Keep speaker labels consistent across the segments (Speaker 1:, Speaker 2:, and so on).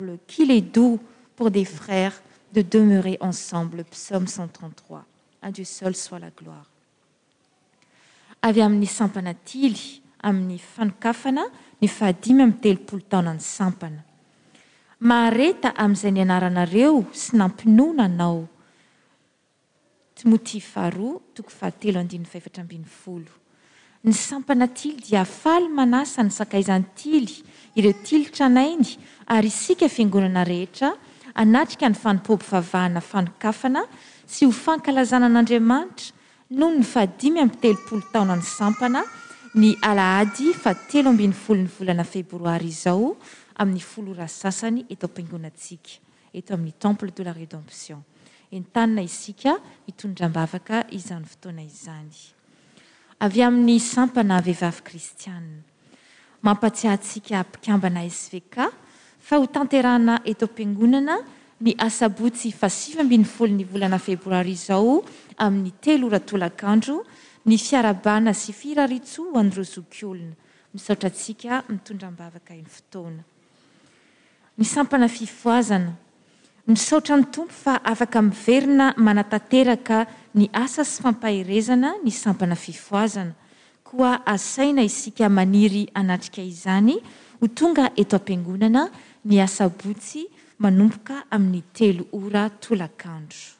Speaker 1: qu'il est doux pour des frères de demeurer ensemble. Psaume 133. À Dieu seul soit la gloire. Avy amin'ny sampana tily amin'ny fanokafana ny fahadimy amin'ny telopolo taona ny sampana. Mahareta amin'izay ny anaranareo sy nampinoana anao. Timoty faharoa toko fahatelo andininy faefatra ambin'ny folo. Ny sampana tily dia faly manasa ny sakaizany tily, ireo tily tranainy ary isika fiangonana rehetra anatrika ny fanompoam-pivavahana fanokafana sy ho fankalazana an'Andriamanitra noho ny fahadimy amin'ny telopolo taona ny sampana ny alahady fahatelo ambin'ny folo ny volana febroary izao amin'ny folo ora sasany eto am-piangonantsika, eto amin'ny Temple de la Rédemption. Entanina isika hitondram-bavaka izany fotoana izany. Avy amin'ny sampana vehivavy kristianina. Mampatsiahy antsika mpikambana SVK fa ho tanterahana eto am-piangonana ny asabotsy faha 7 ny volana febroary izao amin'ny 3 ora tolakandro ny fiarabana sy firaritso ho an'ireo zokiolona. Misaotra antsika mitondram-bavaka ny fotoana. Ny sampana fifoazana. Misaotra ny tompo fa afaka miverina manatanteraka ny asa sy fampahirezana ny sampana fifoazana. Koa asaina isika maniry anatrika izany ho tonga eto am-piangonana ny asabotsy manomboka amin'ny 3 ora tolakandro.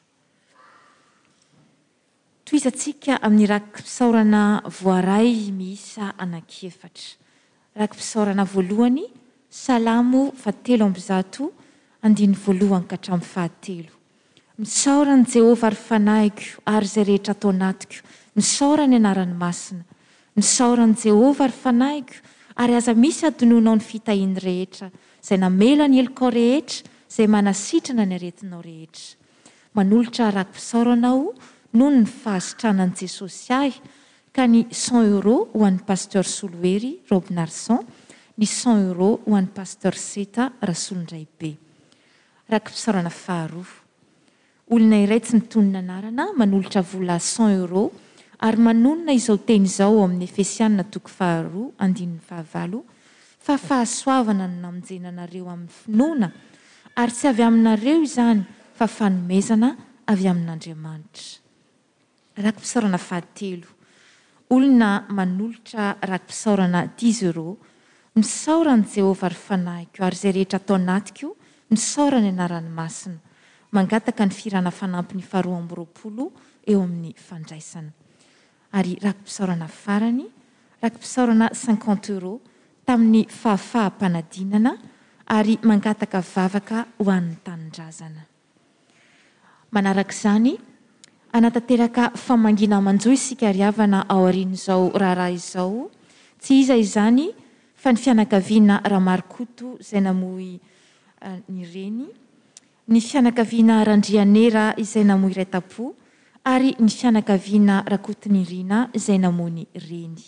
Speaker 1: Toizantsika amin'ny rakim-pisaorana voaray miisa anankiefatra. Rakim-pisaorana voalohany, Salamo fahatelo amby zato andiny voalohany ka hatramin'ny fahatelo. Misaorana Jehovah ary fanahiko ary izay rehetra atao anatiko. Misaorana ny anarany masina. Misaorana Jehovah ary fanahiko ary aza misy adononao ny fitahiany rehetra, izay namela ny helokao rehetra, izay manasitrana ny aretinao rehetra. Manolotra rakim-pisaoranao noho ny fahasitranan'i Jesosy ahy, ka ny 100 € ho an'ny pasteur Soloery Robinarson, ny 100 € ho an'ny pasteur Seta Rasolondraibe. Rakim-pisaorana faharoa. Olona iray tsy nitonona anarana manolotra vola 100 € ary manonona izao teny izao amin'ny Efesianina toko faharoa andininy fahavalo, fa fahasoavana no namonjena anareo amin'ny finoana ary tsy avy aminareo izany fa fanomezana avy amin'Andriamanitra. Rakim-pisaorana fahatelo. Olona manolotra rakim-pisaorana 10 €. Misaorana Jehovah ary fanahiko ary izay rehetra atao anatiko, misaorana ny anarany masina. Mangataka ny firana fanampiny faharoa amby roapolo eo amin'ny fandraisana. Ary rakim-pisaorana farany, rakim-pisaorana 50 € tamin'ny fahafaham-panadinana ary mangataka vavaka ho an'ny tanindrazana. Manarak'izany, anatanteraka famangina manjo isika riavana ao aorian'izao raharaha izao, tsy iza izany fa ny fianakaviana Ramarikoto izay namoy ny reny, ny fianakaviana Randrianera izay namoy Raitapo ary ny fianakaviana Rakotonirina izay namoy ny reny.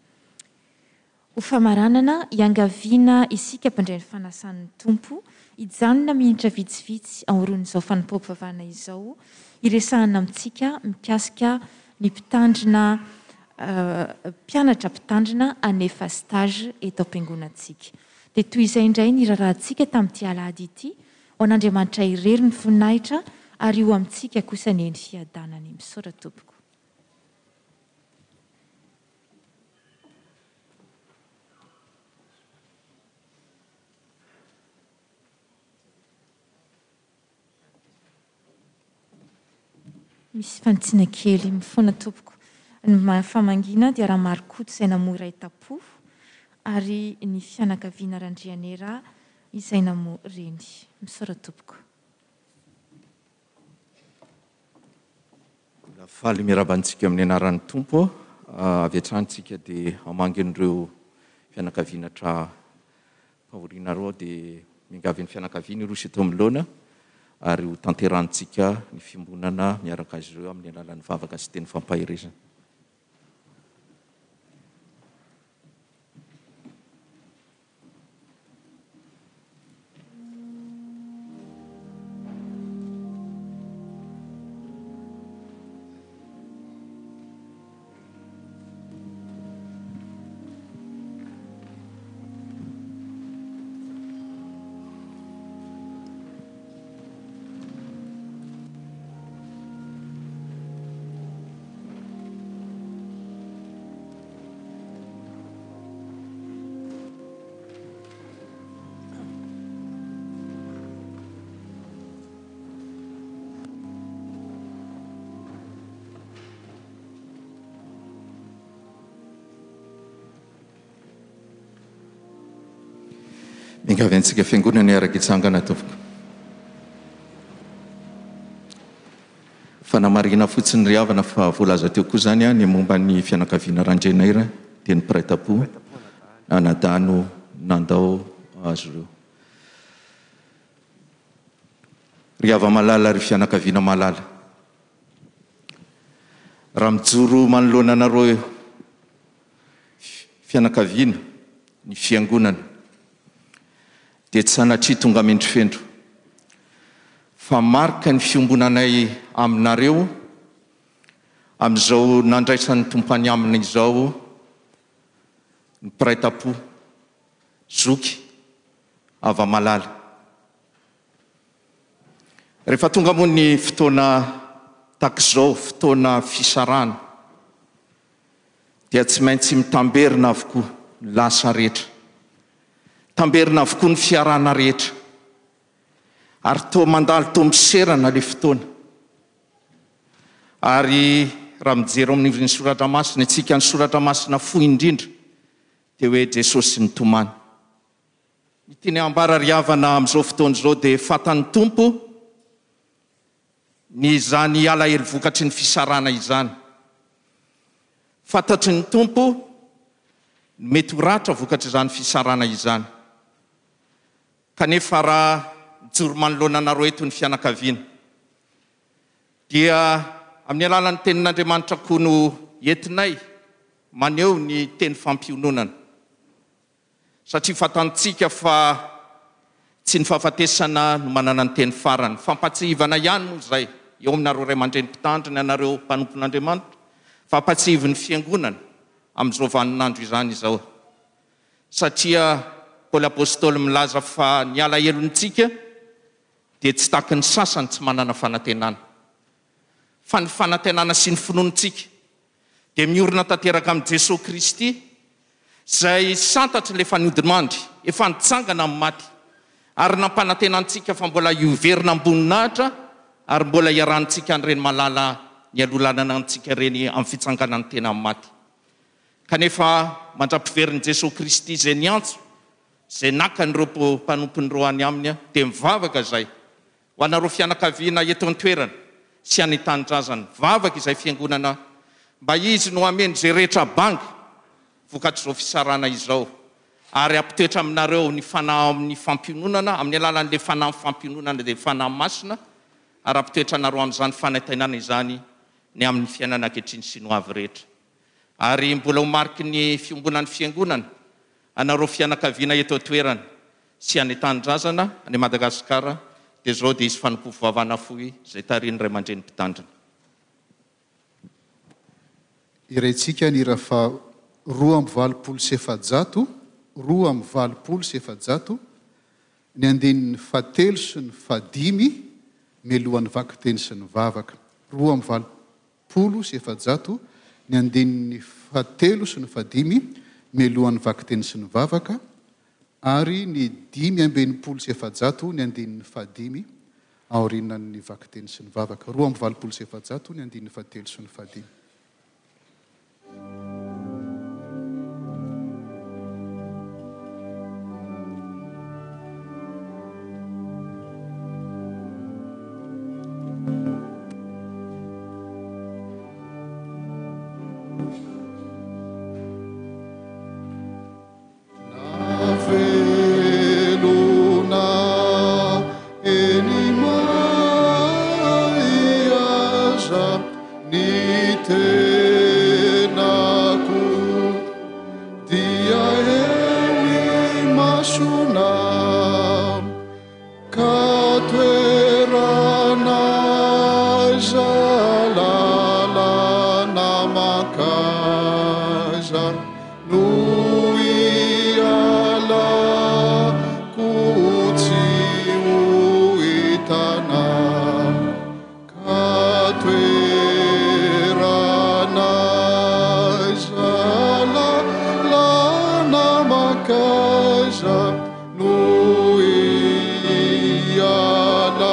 Speaker 1: Ho famaranana iangaviana isika mpandray ny fanasan'ny tompo, hijanona minitra vitsivitsy aorin'izao fanompoam-pivavahana izao, iresahana amintsika mikasika ny mpitandrina mpianatra mpitandrina hanefa stage eto am-piangonantsika. Dia toy izay indray ny raharantsika tamin'ity alahady ity, ho an'Andriamanitra irery ny voninahitra ary ho amintsika kosa ny eny fiadanany. Misaotra tompoko. Misy fanitsina kely mifoana tompoko. Ny famangina dia Ramarikoto izay namoy Raitapo ary ny fianakaviana Randrianera izay namoy reny. Misaotra tompoko.
Speaker 2: Faly miarabantsika amin'ny anaran'ny tompo, avy hatranytsika dia hamangin'ireo fianakavianatra fahoriana roa dia miangavy ny fianakaviana ireo sy eto amin'loana ary ho tanterantsika ny fimbonana miaraka azy ireo amin'ny alalan'ny vavaka sy teny fampahirezana. Mingavy antsika fiangonana araka itsangana tompoko. Fanamarina fotsiny ry havana fa voalaza teo koa zany ny momba ny fianakaviana Randrenaira dia ny Praitapo Anadano Nandao azo ireo. Ry hava malala ry fianakaviana malala. Raha mijoro manoloana anareo fianakaviana ny fiangonana dia tsy sanatria tonga mendry fendro fa marika ny fiombonanay aminareo amin'izao nandraisan'ny tompany amina izao ny Praitapo Zoky Ava Malala. Rehefa tonga moa ny fotoana takizao, fotoana fisarana, dia tsy maintsy mitamberina avokoa ny lasa rehetra, tamberina avokoa ny fiarana rehetra, ary toa mandalo toa miserana le fotoana. Ary raha mijery amin'ny soratra masina, itsika ny soratra masina fohy indrindra dia hoe Jesosy ny tomany. Ny tiany ambara ry havana amin'izao fotoana izao dia fantan'ny Tompo ny izany alahelo vokatry ny fisarana izany. Fantatry ny Tompo mety ho ratra vokatry izany fisarana izany. Kanefa raha mijoro manoloana anareo eto ny fianakaviana dia amin'ny alalan'ny tenin'Andriamanitra koa no entinay maneho ny teny fampiononana. Satria fantantsika fa tsy ny fahafatesana no manana ny teny farany, fampatsihivana ihany moa izay eo aminareo ray aman-dreny mpitandrina, anareo mpanompon'Andriamanitra, fampatsihivin'ny fiangonana amin'izao vaninandro izany izao. Satria Paoly Apôstôly milaza fa ny alahelontsika dia tsy taky ny sasany tsy manana fanantenana, fa ny fanantenana sy ny finoantsika dia miorina tanteraka amin'ny Jesosy Kristy izay santatry le fanodimandry efa nitsangana amin'ny maty, ary nampanantenantsika fa mbola ioverina amboninahitra ary mbola iarantsika an'ireny malala ny alolanana antsika reny amin'ny fitsanganany tena amin'ny maty. Kanefa mandrapiveriny Jesosy Kristy izay niantso, izay naka nireo mpanompony any aminy dia mivavaka izay ho anareo fianakaviana eto an-toerana sy any tanindrazana. Vavaka izay fiangonana mba izy no ameny izay rehetra banga vokatry izao fisarana izao, ary ampitoetra aminareo ny fanahy amin'ny fampiononana amin'ny alalan'le fanahy amin'ny fampiononana dia fanahy masina, ary ampitoetra anareo amin'izany fanantenana izany ny amin'ny fiainana ankehitriny sy ny ho avy rehetra. Ary mbola ho mariky ny fiombonan'ny fiangonana anareo fianakaviana eto an-toerana sy any tanindrazana any Madagasikara dia zao dia isy fanompo-fivavahana fohy izay tariany ray aman-dreny mpitandrina.
Speaker 3: Iraintsika ny raha fa 2:valopolo sy efajato ny andinin'ny fatelo sy ny fadimy mialohan'ny vaky teny sy ny vavaka. 2:valopolo sy efajato ny andinin'ny fatelo sy ny fadimy mialohan'ny vaky teny sy ny vavaka, ary ny 5:20 sy efajato ny andinin'ny fadimy aorinan'ny vaky teny sy ny vavaka. 2:valopolo sy efajato ny andinin'ny fatelo sy ny fadimy.
Speaker 4: Casa, no ia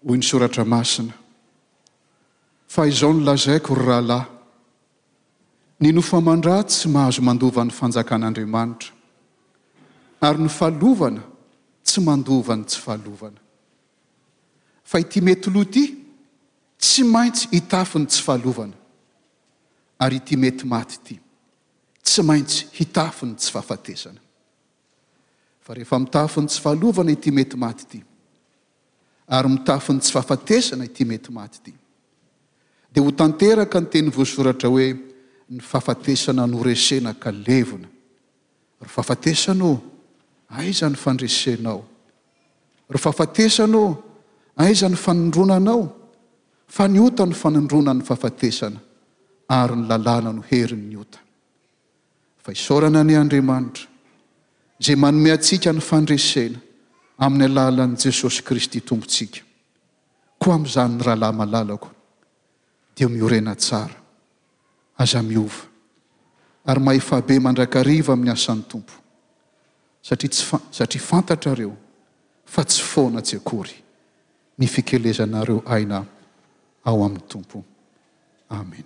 Speaker 3: hoy ny soratra masina fa izao no lazaiko ry rahalahy ny nofamandra tsy mahazo mandova ny fanjakan'Andriamanitra ary ny fahalovana tsy mandova ny tsy fahalovana fa ity mety loha ity tsy maintsy hitafy ny tsy fahalovana ary ity mety maty ity tsy maintsy hitafy ny tsy fahafatesana fa rehefa mitafy ny tsy fahalovana ity mety maty ity ary mitafy ny tsy fahafatesana ity mety maty ity dia ho tanteraka ny teny voasoratra hoe ny fahafatesana noresena ka levona ry fahafatesanao aiza ny fandresenao ry fahafatesanao aiza ny fanondronanao fa ny ota ny fanondrona ny fahafatesana ary ny lalàna no heriny ny ota fa isaorana ny Andriamanitra zay manome antsika ny fandresena amin'ny alalan'i Jesosy Kristy tompontsika koa amin'izany ny rahalahy malalako dia miorena tsara aza miova ary mahefabe mandrakariva amin'ny asan'ny tompo satria fantatrareo fa tsy foana tsy akory ny fikelezanareo aina ao amin'ny tompo. Amen.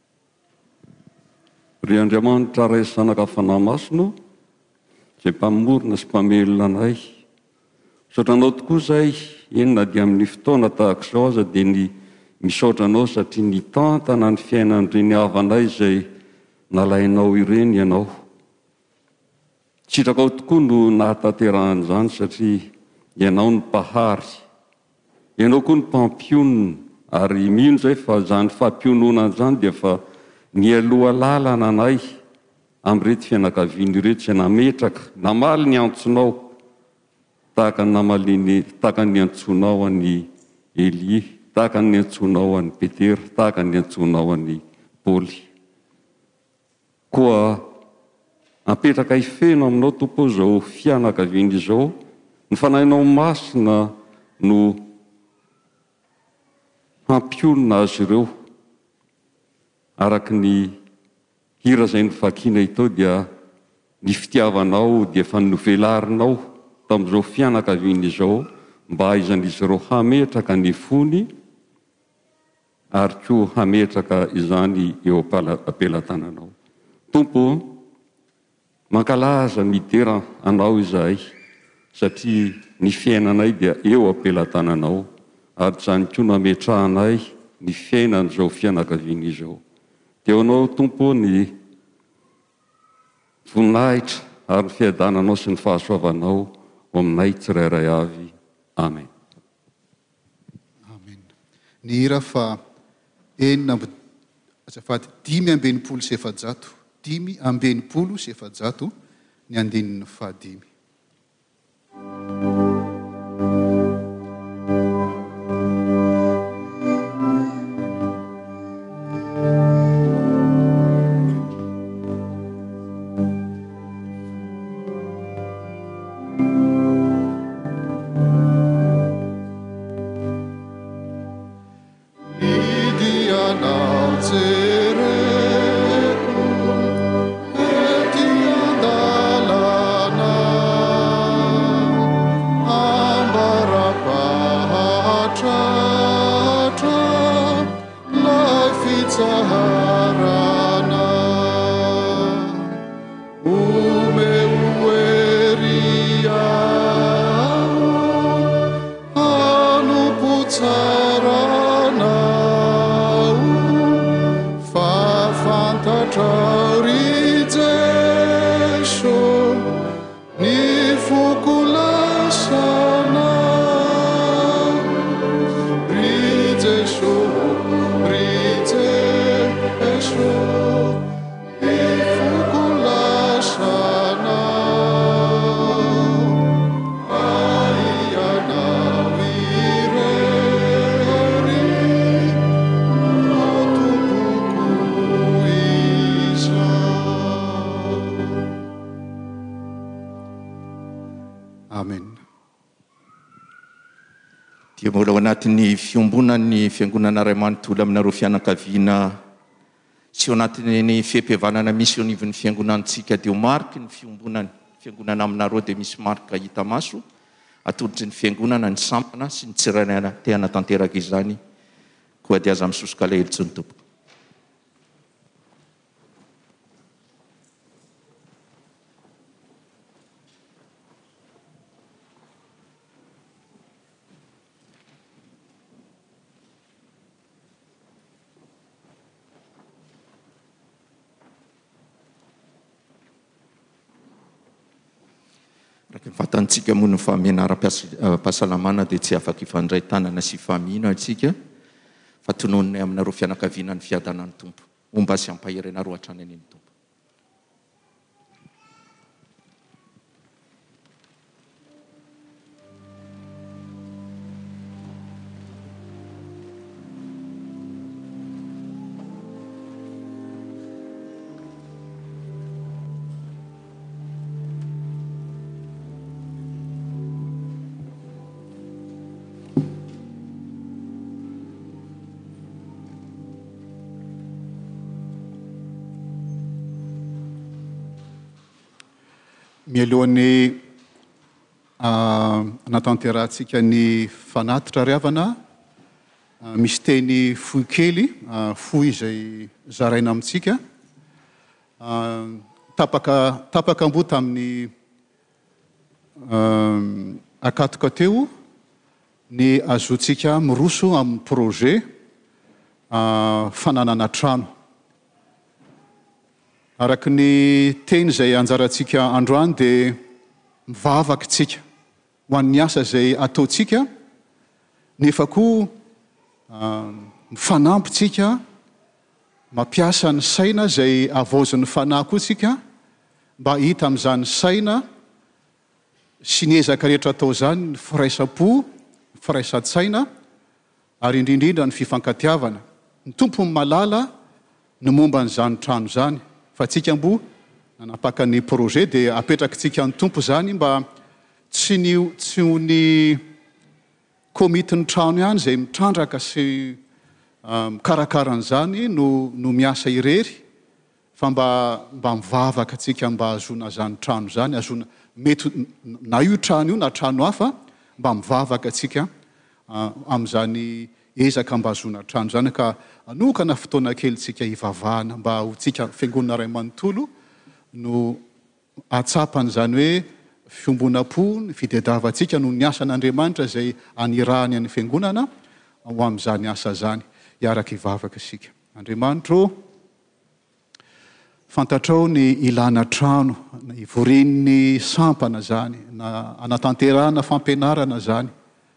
Speaker 4: Ry Andriamanitra ray zanaka fanahy masino zay mpamorona sy mpamelona anay, misaotra anao tokoa zay enina dia amin'ny fotoana tahaka izao aza dia ny misaotra anao satria ny tantana ny fiainan'ireny havanay zay nalainao ireny ianao. Tsitrakao tokoa no nahatanterahany satria ianao ny mpahary, ianao koa ny mpampionona ary mino zay fa zany fampionona zany dia fa ny aloha lalana anay amin'irety fianakaviana ireto izay nametraka namaly ny antsonao tahaka ny antsonao an'i Elie, tahaka ny antsonao an'i Petera, tahaka ny antsonao an'i Paoly. Koa apetraka ifeno aminao tompo izao fianakaviana izao, ny fanahinao masina no hampionona azy ireo araka ny hira izay novakiana itao dia ny fitiavanao dia efa novelarinao tamin'izao fianakaviana izao mba haizan'izy ireo hametraka ny fony ary koa hametraka izany eo am-pelatananao. Tompo, mankalaza midera anao izahay satria ny fiainanay dia eo am-pelatananao ary zany koa nametrahanay ny fiainan'izao fianakaviana izao. Dia anao tompo ny voninahitra ary ny fiadananao sy ny fahasoavanao aminay tsirairay avy. Amen.
Speaker 3: Amen. Ny hira fa 5 ambinipolo sy 700, 5 ambinipolo sy 700 ny andinin'ny 5.
Speaker 2: Dia mbola ao anatin'ny fiombonan'ny fiangonana Ray Manontolo aminareo fianakaviana sy ao anatin'ny fiam-pihavanana misy eo anivon'ny fiangonantsika dia ho mariky ny fiombonany fiangonana aminareo dia misy marika hita maso atolotry ny fiangonana ny sampana sy ny tsirainana tehana tanteraka izany koa dia aza misosoka ilay helitsy ny tompoko. Vatantsika moa ny famenara-pahasalamana dia tsy afaka ifandray tanana sy famina antsika fa tonononay aminareo fianakaviana ny fiadanany tompo omba sy ampaherenareo hatrany any ny tompo.
Speaker 3: Mialohan'ny natanterantsika ny fanatitra riavana, misy teny fohy kely, fohy izay zaraina amintsika. Tapaka ambo tamin'ny akatoka teo ny azotsika miroso amin'ny projet fananana trano. Araky ny teny izay anjarantsika androany dia mivavaka tsika ho an'ny asa izay ataontsika, nefa koa mifanampy tsika mampiasa ny saina izay avozin'ny fanahy koa tsika mba hita amin'izany saina sy ny ezaka rehetra atao izany ny firaisapo, ny firaisan-tsaina ary indrindrindra ny fifankatiavana. Ny tompo ny malala ny momba n'izany trano izany. Fa tsika mbo nanapaka ny projet dia apetraka tsika ny tompo zany mba tsy ho ny komitin'ny trano ihany izay mitrandraka sy mikarakara an'izany no miasa irery, fa mba mivavaka tsika mba azona zany trano zany, azona mety na io trano io na trano hafa, mba mivavaka tsika amin'izany ezaka mba azona trano zany. Ka anokana fotoana kely tsika hivavahana mba ho tsika fiangonana ray manontolo no atsapany zany hoe fiombonam-po ny fitadiavantsika no ny asan'Andriamanitra izay anirahany an'ny fiangonana ho amin'izany asa zany. Hiaraka hivavaka isika. Andriamanitra, fantatrao ny ilana trano, ivorin'ny sampana zany, na anatanterahana fampianarana zany.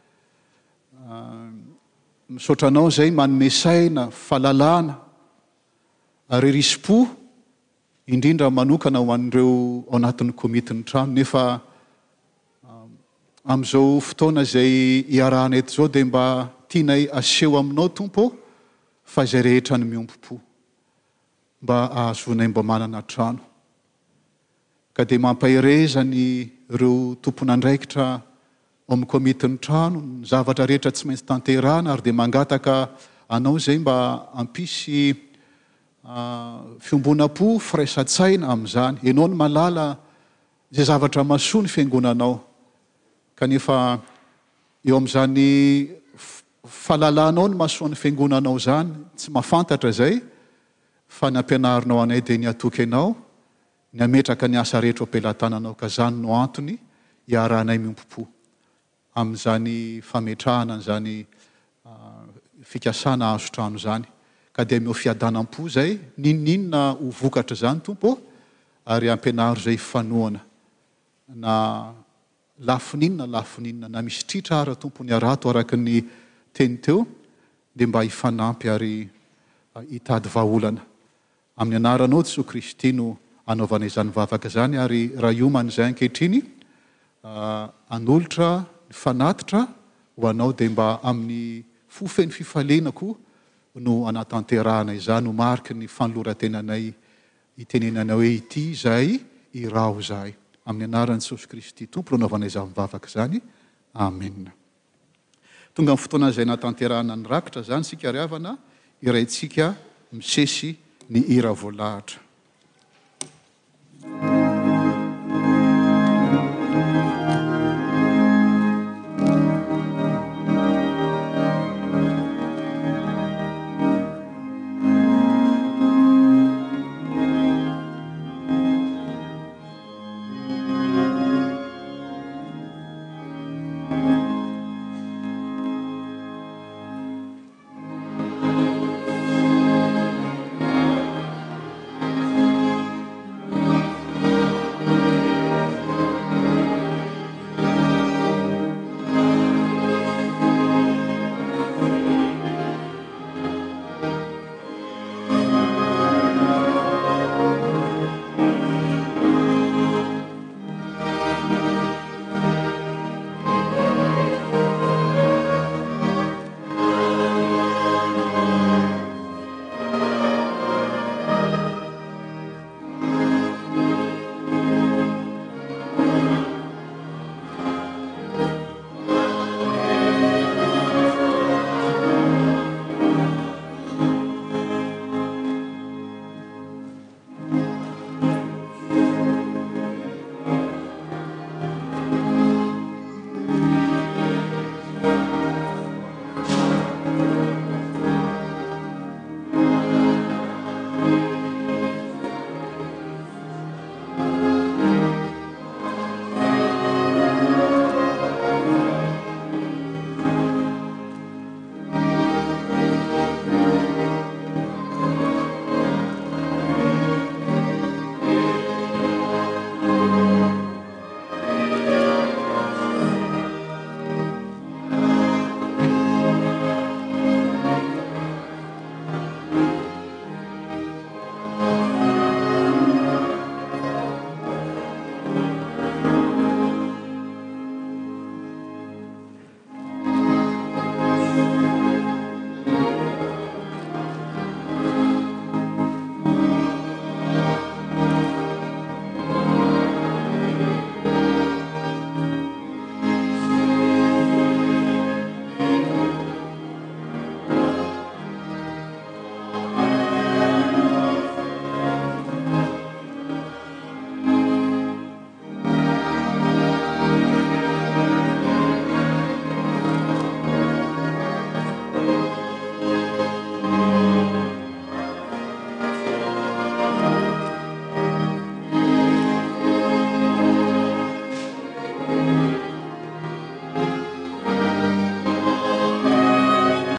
Speaker 3: Misaotranao zay manome saina, fahalalana ary risim-po indrindra manokana ho an'ireo ao anatin'ny komitin'ny trano. Nefa amin'izao fotoana izay iarahana eto izao dia mba tianay aseho aminao tompo fa izay rehetra ny miompo-po mba ahazonay mba manana trano. Ka dia mampahirezany ireo tompon'andraikitra ao amin'ny komitin'ny trano ny zavatra rehetra tsy maintsy tanterahana ary dia mangataka anao izay mba hampisy fiombonam-po, firaisan-tsaina amin'izany. Ianao ny malala izay zavatra mahasoa ny fiangonanao. Kanefa eo amin'izany fahalalanao ny mahasoa ny fiangonanao zany, tsy mahafantatra izay, fa ny ampianarinao anay dia ny atoky anao, ny ametraka ny asa rehetra am-pelantananao, ka zany no antony hiarahanay miompo-po amin'izany fametrahana an'izany fikasana azo trano zany. Ka dia meo fiadanam-po zay, ninona ho vokatra zany tompo, ary ampianaro zay fanoana na lafininona na misy tritra ara tompo ny arato araky ny teny teo, dia mba hifanampy ary hitady vahaolana. Amin'ny anaranao Jesosy Kristy no anaovana izany vavaka zany, ary raha iomana izay ankehitriny anolotra ny fanatitra ho anao dia mba amin'ny fofeny fifaliana koa no anatanterahana izany, ho mariky ny fanoloran-tenanay itenenana hoe ity zahay, iraho zahay. Amin'ny anaran'i Jesosy Kristy tompo no anaovana izany vavaka zany. Amen. Tonga amin'ny fotoana izay natanterahana ny rakitra zany sika ry havana, iraintsika misesy ny hira voalahatra.